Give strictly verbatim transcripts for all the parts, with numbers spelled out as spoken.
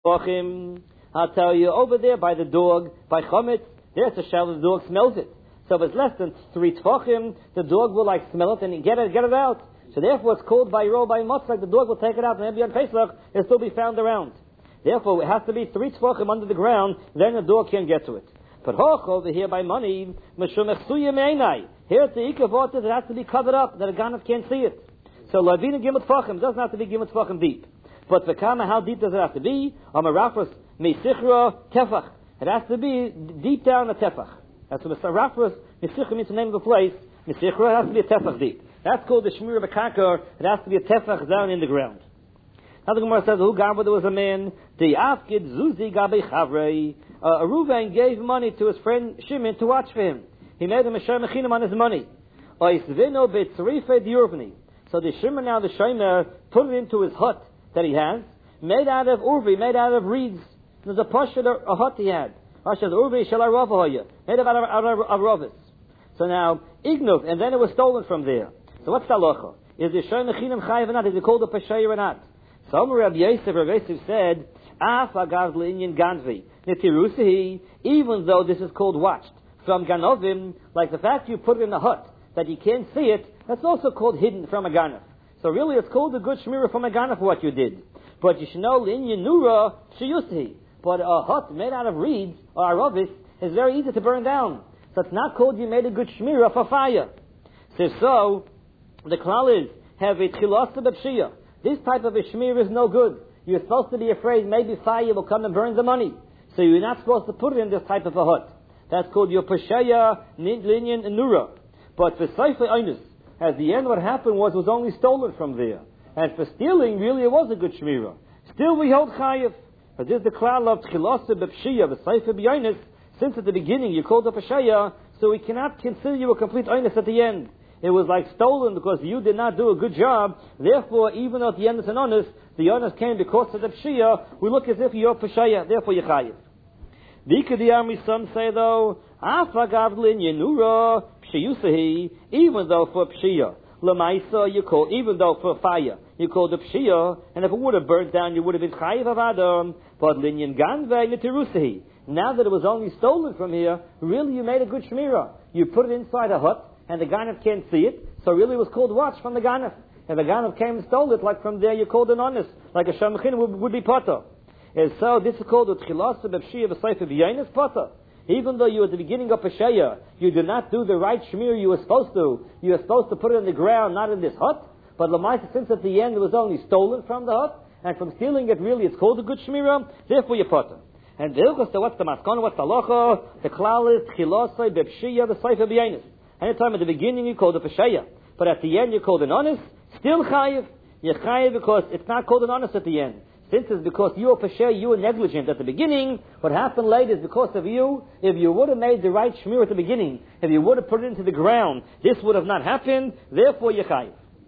I'll tell you, over there by the dog, by Chometz, there's a shell, the dog smells it. So if it's less than three tefachim, the dog will like smell it and get it, get it out. So therefore it's called by roll by motzak, the dog will take it out, and maybe on Pesach it'll still be found around. Therefore it has to be three tefachim under the ground, then the dog can't get to it. But hoch over here by money, meshum echsuya meinai. Here at the ikavot, it has to be covered up, that a ganav can't see it. So lavina gimut tefachim doesn't have to be gimut tefachim deep. But the kama, how deep does it have to be? Amarafras meisichra tefach. It has to be deep down a tefach. That's what the Rafras Mesichra means the name of the place. Mesichra has to be a tefach deep. That's called the Shmira Bekakar. It has to be a tefach down in the ground. Now the Gemara says, who gaba there was a man, the Afkid Zuzi Gabe Chavrei. A Reuven gave money to his friend Shimon to watch for him. He made him a Shem Mechinim on his money. Oisvino Betzrife Diurvni. So the Shimon now, the Shomer, put it into his hut that he has, made out of urvi, made out of reeds. There's a pashut, a hut he had. Pashut urvi shel aravahoya, made out of, out of, of ravis. So now, ignov, and then it was stolen from there. So what's the halacha? Is the shoy mechinim chayiv or not? Is it called a pashay or not? So Rabbi Yosef, Rabbi Yosef said, af agav le'inyan ganvi, netirusihi, even though this is called watched from ganovim, like the fact you put it in the hut, that you can't see it, that's also called hidden from a ganav. So really it's called a good shmira from a ganav for what you did. But you should know, le'inyan nura, sheyusihi. But a hut made out of reeds, or aravis, is very easy to burn down. So it's not called you made a good shmira for fire. So, so the klal is, have a tchilasa b'pshiyah. This type of a shmira is no good. You're supposed to be afraid maybe fire will come and burn the money. So you're not supposed to put it in this type of a hut. That's called your pashaya, linyan, and nura. But for Seifei Einus, at the end what happened was it was only stolen from there. And for stealing, really it was a good shmira. Still we hold chayiv. But this is the klal of tchilasa b'pshiyah, the Seifei B'Einus. Since at the beginning you called up a shaya, so we cannot consider you a complete Einus at the end. It was like stolen because you did not do a good job. Therefore, even though at the end it's an honest, the honest came because of the pshia. We look as if you're pshaya. Therefore, you're chayiv. The army some say though, afagavlin yenura pshiyusahi. Even though for pshia, lemaisa you call. Even though for fire you call the pshia, and if it would have burnt down, you would have been chayiv of adam. But linyan ganvei netirusahi. Now that it was only stolen from here, really you made a good shmira. You put it inside a hut. And the ganav can't see it, so really it was called watch from the ganav. If the ganav came and stole it, like from there you called an honest, like a shamachin would, would be potter. And so this is called the tchilasa b'pshiyah v'seifa b'yainis potter. Even though you at the beginning of Pesheya, you did not do the right shmir you were supposed to, you were supposed to put it in the ground, not in this hut. But Lamaisa, since at the end it was only stolen from the hut, and from stealing it really it's called a good shmira, therefore you potter. And the ilchos, what's the maskana, what's the halacha? The klal is tchilasa b'pshiyah v'seifa b'yainis. Anytime at the beginning you called a Pesheya, but at the end you called an honest, still chayiv. You're chayiv because it's not called an honest at the end. Since it's because you were Pesheya, you were negligent at the beginning, what happened later is because of you. If you would have made the right shmir at the beginning, if you would have put it into the ground, this would have not happened, therefore you're chayiv.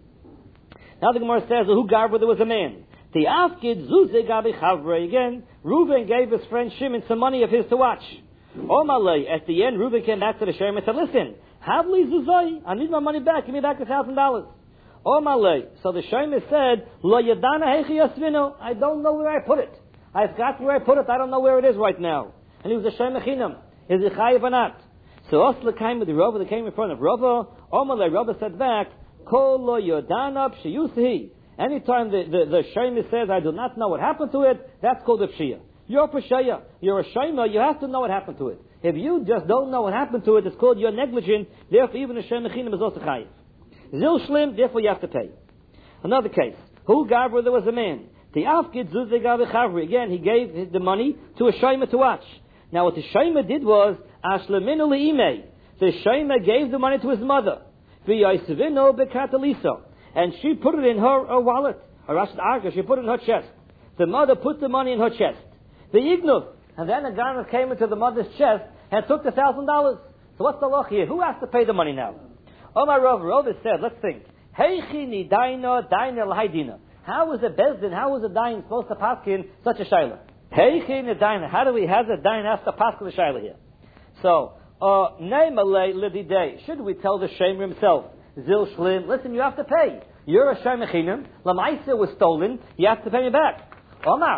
Now the Gemara says, who gavra there was a man. The afkid zuze gabi chavre. Again, Reuven gave his friend Shimon some money of his to watch. Omalei, at the end, Reuven came back to the Shem and said, listen, Havli zuzai, I need my money back. Give me back a thousand dollars. Oh malay. So the Shemer said, Lo yadana hechi yasvino. I don't know where I put it. I forgot where I put it. I don't know where it is right now. And he was a Shemer chinam. Is it chayiv or not? So Osla came with the Rava. They came in front of Rava. Oh malay. Rava said back, Kol lo yadana pshiyusihi. Anytime the the, the Shemer says, I do not know what happened to it, that's called a pshiyah. You're a pshiyah. You're a Shemer. You have to know what happened to it. If you just don't know what happened to it, it's called you're negligent. Therefore, even a Shem Mechinim is also chayiv. Zil shlim, therefore you have to pay. Another case. Who gavra there was a man. The afkid zuzeh gavi chavri. Again, he gave the money to a Shemer to watch. Now, what the Shemer did was ashleminu leimei. The Shemer gave the money to his mother. V'yaisvino bekatalisa, and she put it in her, her wallet. Or arka, she put it in her chest. The mother put the money in her chest. The ignov, and then a guy came into the mother's chest and took the thousand dollars. So what's the law here? Who has to pay the money now? Omar Rav, Rav said, let's think. Heichi ni daina, daina l'haidina. How is a bezdin, how is a dain supposed to paskin such a shayla? Heichi ni daina. How do we, has a dain has to paskin the shayla here? So, uh, neimalei lididei. Should we tell the Shemer himself, Zil shlim, listen, you have to pay. You're a Shemer chinam. Lamaisa was stolen. You have to pay me back. Omar.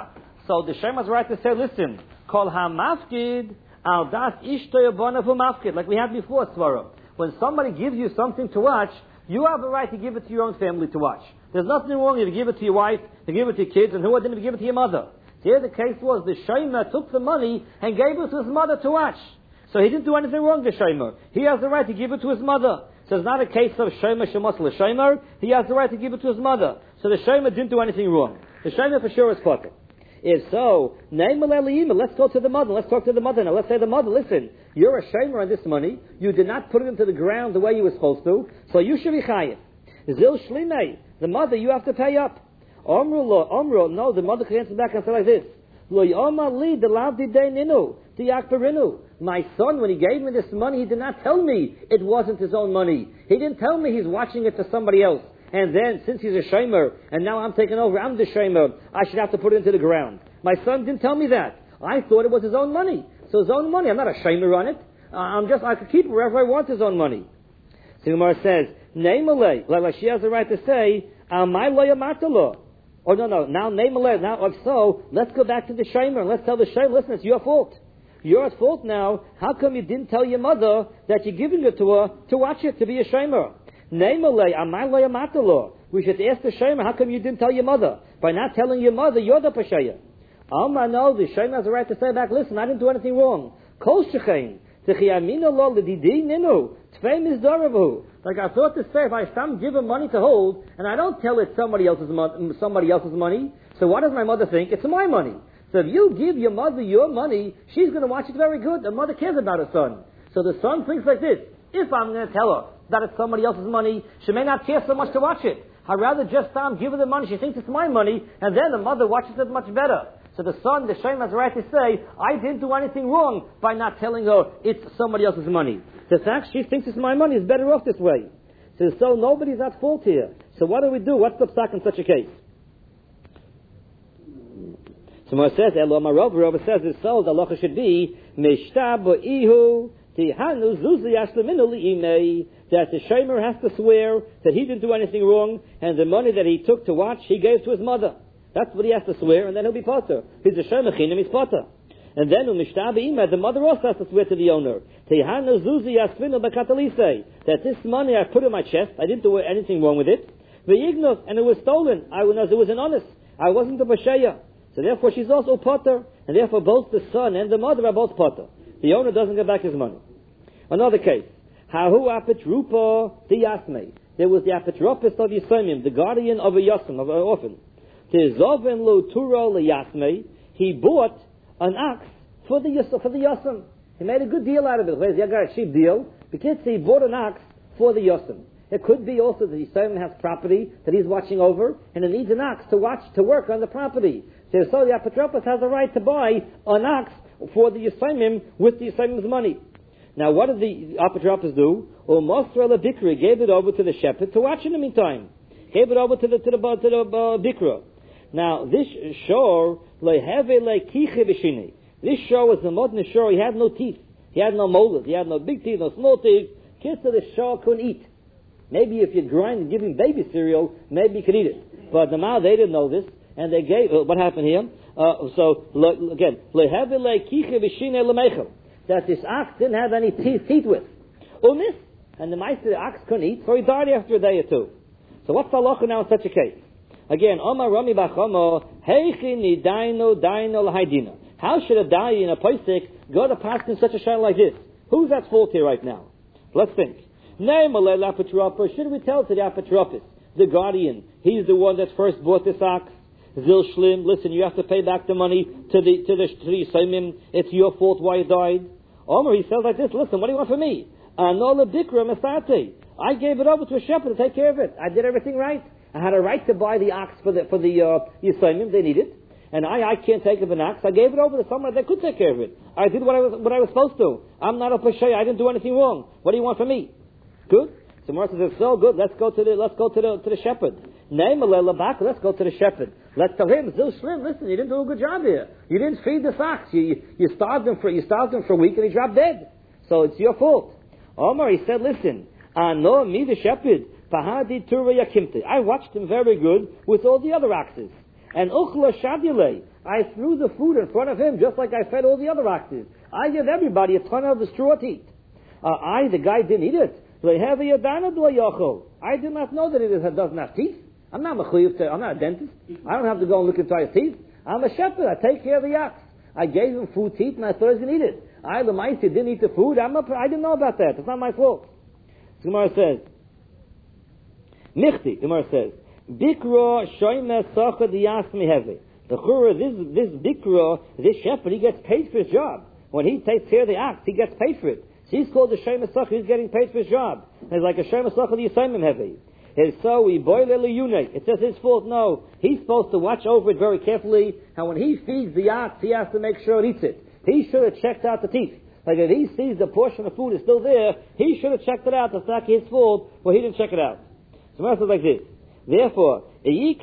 So the Shem has right to say, listen, Kol ha-mafkid al das ishto yabanav hu-mafkid, like we had before, Svara. When somebody gives you something to watch, you have a right to give it to your own family to watch. There's nothing wrong if you give it to your wife, to give it to your kids, and who didn't give it to your mother. So here the case was, the Shomer took the money and gave it to his mother to watch. So he didn't do anything wrong, the Shomer. He has the right to give it to his mother. So it's not a case of Shomer Shemos l'Shomer. He has the right to give it to his mother. So the Shomer didn't do anything wrong. The Shomer for sure is potter. If so, let's go to the mother. Let's talk to the mother now. Let's say the mother, listen, you're a Shomer on this money. You did not put it into the ground the way you were supposed to. So you should be chayiv. Zil shlimei, the mother, you have to pay up. Omru lo, omru, no, the mother can answer back and say like this. Lo yoma li de lavdi de ninu, de yakbarinu. My son, when he gave me this money, he did not tell me it wasn't his own money. He didn't tell me he's watching it for somebody else. And then, since he's a shomer, and now I'm taking over, I'm the shomer, I should have to put it into the ground. My son didn't tell me that. I thought it was his own money. So his own money, I'm not a shomer on it. Uh, I'm just, I could keep it wherever I want his own money. So Gemara says, Neimalei, like she has the right to say, Amai lo yamatalo. Oh, no, no, now Neimalei, now, if so, let's go back to the shomer, and let's tell the shomer, listen, it's your fault. You're at fault now. How come you didn't tell your mother that you're giving it to her to watch it, to be a shomer? We should ask the shomer, how come you didn't tell your mother? By not telling your mother, you're the pasheya. Alma, no, the shomer has a right to say back, listen, I didn't do anything wrong. Kol shechein, t'chiyamina lo l'didi ninu, t'fei mizdaravu. Like I thought to say, if I stop giving money to hold, and I don't tell it somebody else's, mo- somebody else's money, so what does my mother think? It's my money. So if you give your mother your money, she's going to watch it very good. The mother cares about her son. So the son thinks like this, if I'm going to tell her that it's somebody else's money, she may not care so much to watch it. I'd rather just um, give her the money. She thinks it's my money, and then the mother watches it much better. So the son, the Shem has the right to say, I didn't do anything wrong by not telling her it's somebody else's money. The fact she thinks it's my money is better off this way. So, so nobody's at fault here. So what do we do? What's the psak in such a case? So Gemara says, Elo Marov, Rav says it's so, the halacha should be, Mishtab ihu tihanu zuzi yashleminu li'imei, that the shomer has to swear that he didn't do anything wrong, and the money that he took to watch, he gave to his mother. That's what he has to swear, and then he'll be potter. He's a shomer chinim, he's potter. And then Mishtab imei, the mother also has to swear to the owner, Tihanu zuzi yashleminu b'katalise, that this money I put in my chest, I didn't do anything wrong with it, v'yignov, and it was stolen. I was, it was an honest. I wasn't a basheya. So therefore she's also potter, and therefore both the son and the mother are both potter. The owner doesn't get back his money. Another case. Hahu apetrupa diyasme. There was the apetropist of Yisomim, the guardian of a yasim, of an orphan. Tizoven lo turo liyasme. He bought an ox for the yas- for the yasim. He made a good deal out of it. He got a cheap deal. Because he bought an ox for the yasim. It could be also that the Yisomim has property that he's watching over, and it needs an ox to watch, to work on the property. So, so the apotropos has a right to buy an ox for the Yisomim with the Yisomim's money. Now, what did the apotropos do? Well, Mosra Bikra gave it over to the shepherd to watch in the meantime. Gave it over to the to the to the uh, Bikra. Now, this shore leheve lekiche b'shini. This shore was the modern shore. He had no teeth. He had no molars. He had no big teeth, no small teeth. Kids of the shore couldn't eat. Maybe if you grind and give him baby cereal, maybe you could eat it. But the Mao, they didn't know this. And they gave, uh, what happened here? Uh, so, le, again, that this ox didn't have any teeth, teeth with. Umis, and the meister, the ox couldn't eat, so he died after a day or two. So what's the halacha now in such a case? Again, Omar Rami Bachamo, Heichi Nidaino Daino Lahaidina. How should a die in a posik go to pass in such a shayla like this? Who's at fault here right now? Let's think. Should we tell to the apotropos, the guardian, he's the one that first bought this ox? Zil Shlim, listen, you have to pay back the money to the to the to the Yisomim. It's your fault why he died. Omer, he says like this, listen, what do you want from me? Anola Bikra Masate. I gave it over to a shepherd to take care of it. I did everything right. I had a right to buy the ox for the for the uh, Yisomim, they need it. And I, I can't take of an ox. I gave it over to someone that could take care of it. I did what I was what I was supposed to. I'm not a pashay, I didn't do anything wrong. What do you want from me? Good? So Martha says, so good, let's go to the let's go to the to the shepherd. Let's go to the shepherd. Let's tell him, Zil Shlim, listen, you didn't do a good job here. You didn't feed the ox. You, you, you starved him for you starved him for a week and he dropped dead. So it's your fault. Omar, he said, listen, I know me the shepherd, Pahadi Tura Yakimte. I watched him very good with all the other oxes. And Uchla Shadile, I threw the food in front of him just like I fed all the other oxes. I give everybody a ton of the straw to eat. Uh, I, the guy, didn't eat it. I did not know that it doesn't have teeth. I'm not a I'm not a dentist. I don't have to go and look into his teeth. I'm a shepherd. I take care of the ox. I gave him food to eat, and I thought he was going to eat it. I, the mice, didn't eat the food. I'm a, I didn't know about that. It's not my fault. So Gemara says, Nichti, Gemara says, Bikra shoyme socha diyasmi hevi. The chura, this, this Bikra, this shepherd, he gets paid for his job. When he takes care of the ox, he gets paid for it. So he's called the shoyme socha, he's getting paid for his job. And it's like a shoyme socha diyasmi hevi. And so we boil it. It says his fault. No, he's supposed to watch over it very carefully. And when he feeds the ox, he has to make sure it eats it. He should have checked out the teeth. Like if he sees the portion of food is still there, he should have checked it out. It's not his fault, but he didn't check it out. So the says like this. Therefore, if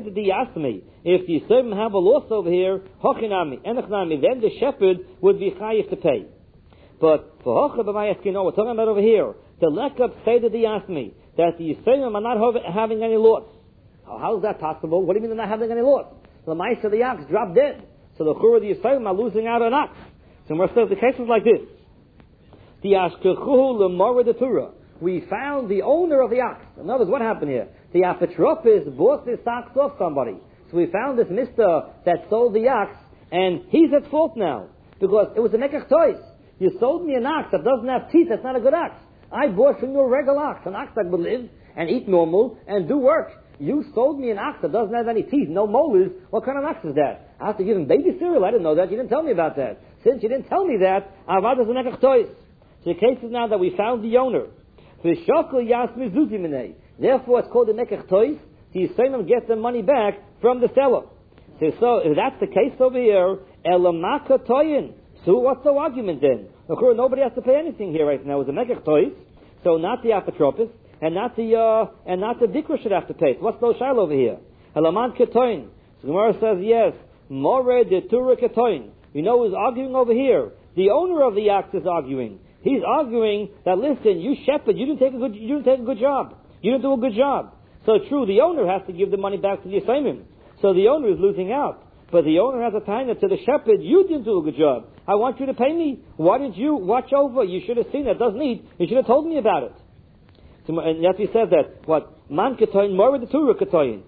the Yisraelim have a loss over here, then the shepherd would be chayiv to pay. But for Hocha b'mayaskin, we're talking about over here. The lekab say to the Yasmi that the Yisraelim are not having any loss. How is that possible? What do you mean they're not having any loss? The mice of the ox dropped dead. So the chur of the Yisraelim are losing out on ox. So Gemara says the case is like this. The ashkechuhu lemora de Torah. We found the owner of the ox. In other words, what happened here? The apotropis bought this ox off somebody. So we found this mister that sold the ox, and he's at fault now. Because it was a mekach tois. You sold me an ox that doesn't have teeth, that's not a good ox. I bought from you a regular ox, an ox that would live and eat normal and do work. You sold me an ox that doesn't have any teeth, no molars. What kind of ox is that? I have to give him baby cereal. I didn't know that. You didn't tell me about that. Since you didn't tell me that, Avad is a mekach tois. So the case is now that we found the owner. Therefore, it's called the mekach tois. The Yisraelim get the money back from the seller. So, so if that's the case over here, elamaka toyin. So what's the argument then? Nobody has to pay anything here right now. It's a mekach tois, so not the apotropis, and not the uh, and not the dikra should have to pay. So what's the shayla over here? Elaman ketoin. So Gemara says yes. More de tura ketoin. You know who's arguing over here? The owner of the ox is arguing. He's arguing that listen, you shepherd, you didn't take a good, you didn't take a good job. You didn't do a good job. So true, the owner has to give the money back to the Yisraelim. So the owner is losing out. But the owner has a taina to the shepherd, you didn't do a good job. I want you to pay me. Why didn't you watch over? You should have seen that doesn't eat. You should have told me about it. So, and yet he says that, what? Man ketoin, more the Torah ketoin.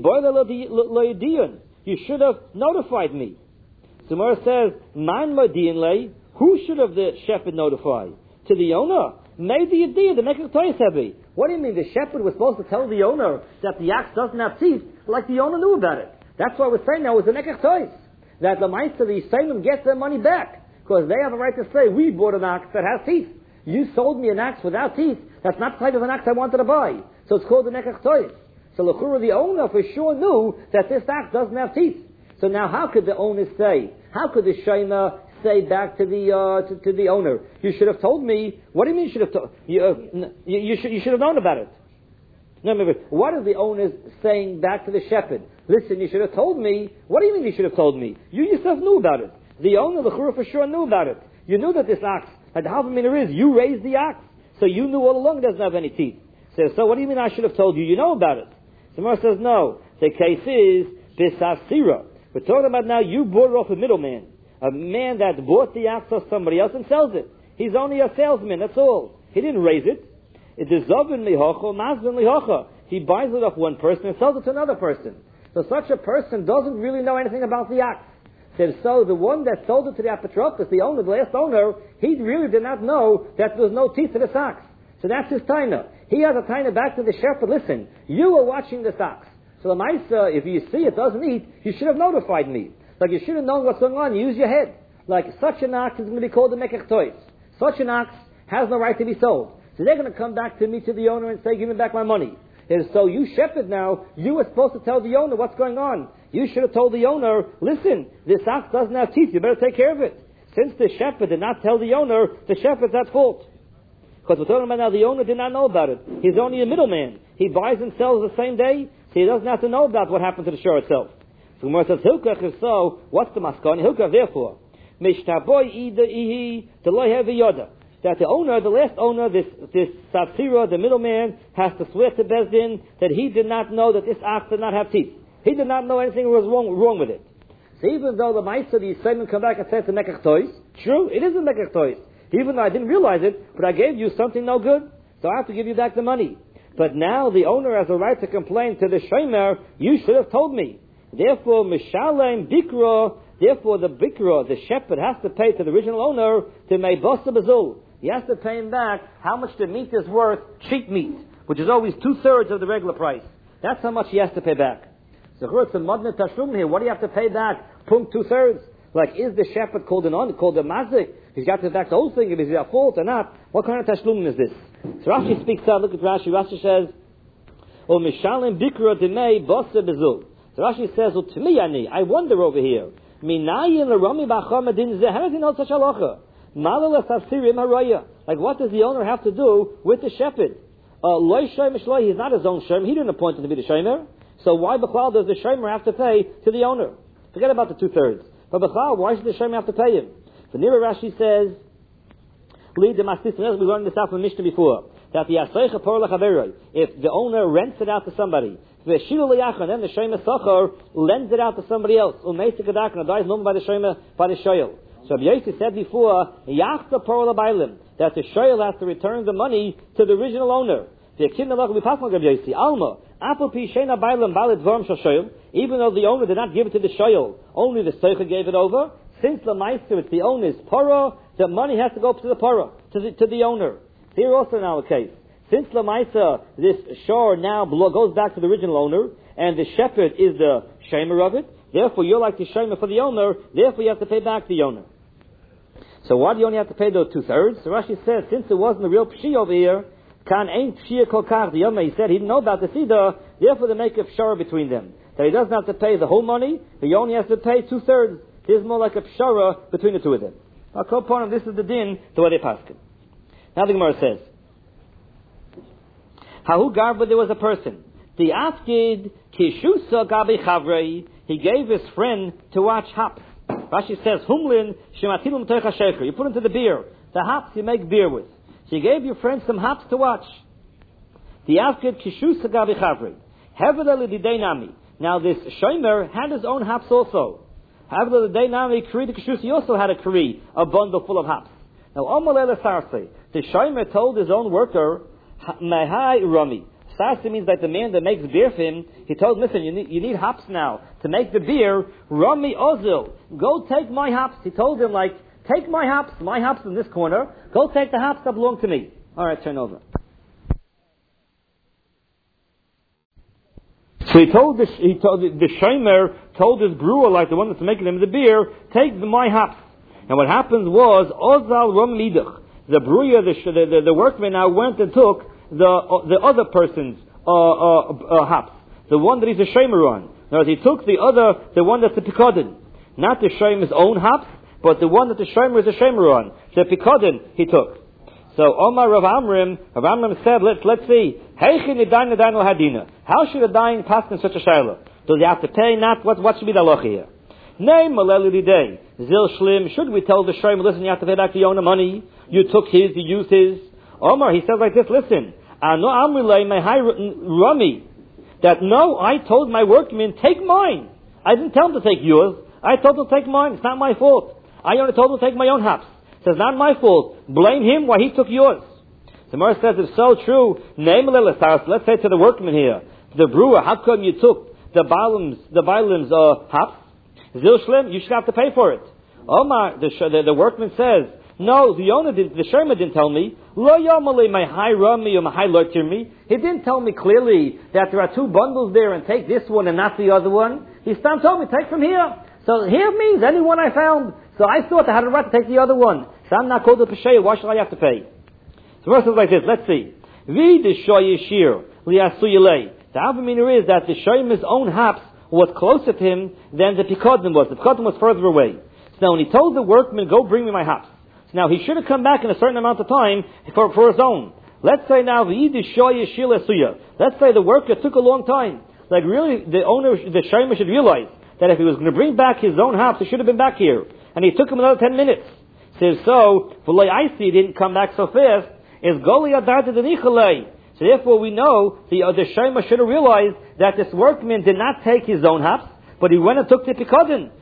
You should have notified me. So Mora says, man modiin lei. Who should have the shepherd notify? To the owner? Maybe the idea, the mekach tois heavy. What do you mean? The shepherd was supposed to tell the owner that the ox doesn't have teeth, like the owner knew about it. That's why we're saying now is the mekach tois. That the mice of the Yisraelim get their money back. Because they have a right to say, we bought an ox that has teeth. You sold me an ox without teeth. That's not the type of an ox I wanted to buy. So it's called the mekach tois. So l'chura, the owner for sure knew that this ox doesn't have teeth. So now how could the owner say? How could the shayna say back to the uh, to, to the owner, you should have told me? What do you mean you should have told? You, uh, you, you, should, you should have known about it. No, remember, what is the owner saying back to the shepherd? Listen, you should have told me. What do you mean you should have told me? You yourself knew about it. The owner, the chura, for sure knew about it. You knew that this ox, like the halvamina is, you raised the ox, so you knew all along it doesn't have any teeth. So, so what do you mean I should have told you? You know about it. Samar says no. The case is bisasira. We're talking about now you bought it off a middleman. A man that bought the ox off somebody else and sells it. He's only a salesman, that's all. He didn't raise it. It is zovin lihocha, mazvin lihocha. He buys it off one person and sells it to another person. So such a person doesn't really know anything about the ox. So, so the one that sold it to the apotropos, the owner, the last owner, he really did not know that there was no teeth to the ox. So that's his taina. He has a taina back to the shepherd. Listen, you were watching this ox. So the mice, uh, if you see it doesn't eat, you should have notified me. Like you should have known what's going on. Use your head. Like such an ox is going to be called a mekach tois. Such an ox has no right to be sold. So they're going to come back to me, to the owner, and say, give me back my money. And so you shepherd now, you were supposed to tell the owner what's going on. You should have told the owner, listen, this ox doesn't have teeth, you better take care of it. Since the shepherd did not tell the owner, the shepherd's at fault. Because we're talking about now, the owner did not know about it. He's only a middleman. He buys and sells the same day, so he doesn't have to know about what happened to the shore itself. So Gemara says, Hilkach is so, what's the maskon? Hilkach, therefore, Mishtaboy ida ihi, the loy have yoda. That the owner, the last owner, this, this Safsira, the middleman, has to swear to Bezdin that he did not know that this ox did not have teeth. He did not know anything was wrong, wrong with it. So even though the Maisa, the Yisraelim come back and say it's a Mekach Tois, true, it is a Mekach Tois. Even though I didn't realize it, but I gave you something no good, so I have to give you back the money. But now the owner has a right to complain to the Shomer, you should have told me. Therefore, Mishalem Bikra, therefore the Bikra, the shepherd, has to pay to the original owner to Meibosa Bazul. He has to pay him back how much the meat is worth, cheap meat, which is always two-thirds of the regular price. That's how much he has to pay back. So it's a Madna Tashlum here. What do you have to pay back? Punkt two-thirds. Like, is the shepherd called an on, called a mazik? He's got to pay back the whole thing if he's at fault or not. What kind of Tashlum is this? So Rashi speaks out, look at Rashi. Rashi says, O Mishalim Bikra Demei Bosa Bezul. So Rashi says, well, to me, Ani, I wonder over here. Minayin l'rami b'acham adin zeh. How does he know such halacha? Malala sasirim haraya. Like, what does the owner have to do with the shepherd? Loy shomer shloi. He's not his own shomer. He didn't appoint him to be the shomer. So why b'chlal does the shomer have to pay to the owner? Forget about the two thirds. But b'chlal, why should the shomer have to pay him? The Nira Rashi says, lead the mastis. We learned this out from Mishnah before. That the asaycha por lachaveroi. If the owner rents it out to somebody, the shilu liyachon, then the shomer sachar lends it out to somebody else. Umeisik adakna dies known by the shomer by the shoyel. So Rabbi Yossi said before, yachta por labailim, that the shoyel has to return the money to the original owner. The akin of we pass on Rabbi Yossi alma apple pi shena bailim balid vorm shel shoyel. Even though the owner did not give it to the shoyel, only the seicha gave it over. Since the meister, it's the owner's poro, the money has to go up to the poro, to the, to the owner. Here also in our case, since the meister, this shore now goes back to the original owner, and the shepherd is the shamer of it, therefore you're like the shamer for the owner, therefore you have to pay back the owner. So why do you only have to pay those two-thirds? So Rashi says, since it wasn't a real pshi over here, kan ain't pshia kolkach, the Yoma, he said he didn't know about the Sida, therefore they make a pshara between them. So he doesn't have to pay the whole money, he only has to pay two-thirds. There's more like a pshara between the two of them. Now, Koponim, this is the din, the way they pass it. Now the Gemara says, Hahu Garba, there was a person. The Afkid Kishusa Gabi Chavrei, he gave his friend to watch hops. Rashi says, Humlin Shematilum Teicha Shecher. You put into the beer. The hops you make beer with. So you gave your friend some hops to watch. The Afkid Kishusa Gabi Chavrei. Hevela Lidideinami. Now this Shomer had his own hops also. However, the day now he Kari the Kishus, he also had a Kari, a bundle full of hops. Now, Omalele Sarse, the Shomer told his own worker, Mahai Rami. Sarse means that the man that makes beer for him, he told him, listen, you need, you need hops now to make the beer. Rami Ozil, go take my hops. He told him, like, take my hops, my hops in this corner. Go take the hops that belong to me. All right, turn over. So he told the he told the, the shomer told his brewer, like the one that's making him the beer, take the, my hops. And what happened was Ozal Rom Lidach, the brewer, the, the the the workman now went and took the uh, the other person's uh, uh, uh, hops, the one that he's a shomer on. Now he took the other, the one that's the pikodin, not the shomer's own hops, but the one that the shomer is a shomer on. The pikodin he took. So Omar Rav Amrim, Rav Amrim said, let's let's see. How should a dying pass in such a shayla? Does he have to pay? Not what? What should be the halacha here? Nay, maleli day. Zil shlim. Should we tell the shomer, listen, you have to pay back the owner money. You took his, you used his. Omar, he says like this. Listen, ano amrilei mehai rami. That no, I told my workman, take mine. I didn't tell him to take yours. I told him to take mine. It's not my fault. I only told him to take my own hops. Says, not my fault. Blame him why he took yours. The Gemara says, if so true, let's say to the workman here, the brewer, how come you took the Baalim's, the Baalim's, uh, hops? Zilshlim, you should have to pay for it. Omar, the, the, the workman says, no, the owner did, the Sherman didn't tell me. Lo yomale my high rami or my high lurcher me. He didn't tell me clearly that there are two bundles there and take this one and not the other one. He still told me, take from here. So here means any one I found. So I thought I had a right to take the other one. So I'm not called a Peshay. Why should I have to pay? So verse is like this. Let's see. Vi the shoy yeshir liasuyelei. The avamina is that the shoyim's own hops was closer to him than the pikodim was. The pikodim was further away. So now when he told the workman, go bring me my hops. So now he should have come back in a certain amount of time for, for his own. Let's say now vi the shoy yeshir liasuya. Let's say the worker took a long time. Like really, the owner, the shoyim should realize that if he was going to bring back his own hops, he should have been back here. And he took him another ten minutes. Says so, for I see didn't come back so fast, is Goli Adarta the Nichalei. So therefore we know the uh, the Shema should have realized that this workman did not take his own hops, but he went and took the Pikodin.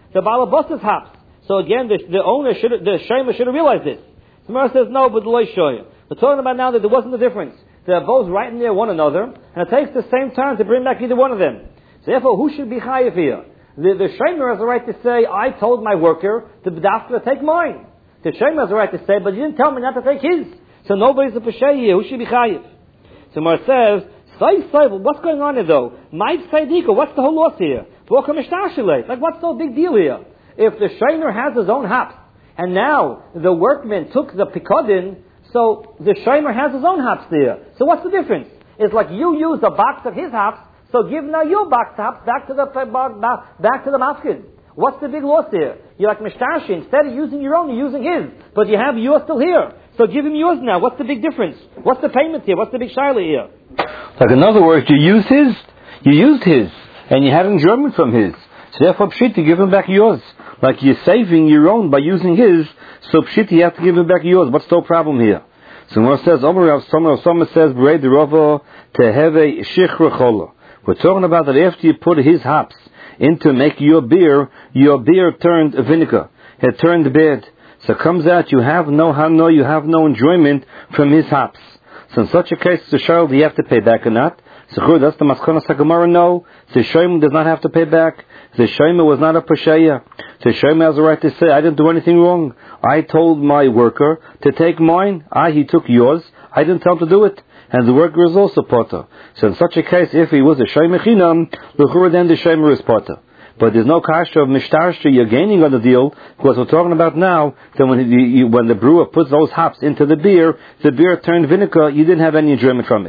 the balabos's hops. So again, the, the owner should, the shamer should have realized this. The Gemara says no, but lo shoya. We're talking about now that there wasn't a difference. They're both right near one another, and it takes the same time to bring back either one of them. So therefore, who should be chayiv here? The, the shamer has the right to say, I told my worker to to take mine. The shamer has the right to say, but you didn't tell me not to take his. So nobody's a peshay here. Who should be chayiv? So Mar says, what's going on here though? My tzadika, what's the whole loss here? Like what's the big deal here? If the shamer has his own hops, and now the workman took the pikodin, so the shamer has his own hops there. So what's the difference? It's like you use a box of his hops, so give now your box of hops back to the back to the mafkin. What's the big loss there? You're like Mishtashi, instead of using your own, you're using his. But you have yours still here. So give him yours now. What's the big difference? What's the payment here? What's the big shaila here? Like in other words, you use his, you used his, and you had enjoyment from his. So therefore, pshit, you give him back yours. Like you're saving your own by using his, so pshit, you have to give him back yours. What's the problem here? So when it says, Omer Rav Soma says, Berei derova teheve shichra chola. We're talking about that after you put his hops into make your beer, your beer turned vinegar. It turned bad. So it comes out you have no hano, you have no enjoyment from his hops. So in such a case, the child, do you have to pay back or not? So that's the Maskana Sagamara, no. The Shomer does not have to pay back. The Shomer was not a Pasheya. The Shomer has the right to say, I didn't do anything wrong. I told my worker to take mine. I, he took yours. I didn't tell him to do it. And the worker is also potter. So in such a case, if he was a Shomer Chinam, then the Shomer is potter. But there's no kasha of mishtarshi, you're gaining on the deal, because we're talking about now that when, he, when the brewer puts those hops into the beer, the beer turned vinegar, you didn't have any enjoyment from it.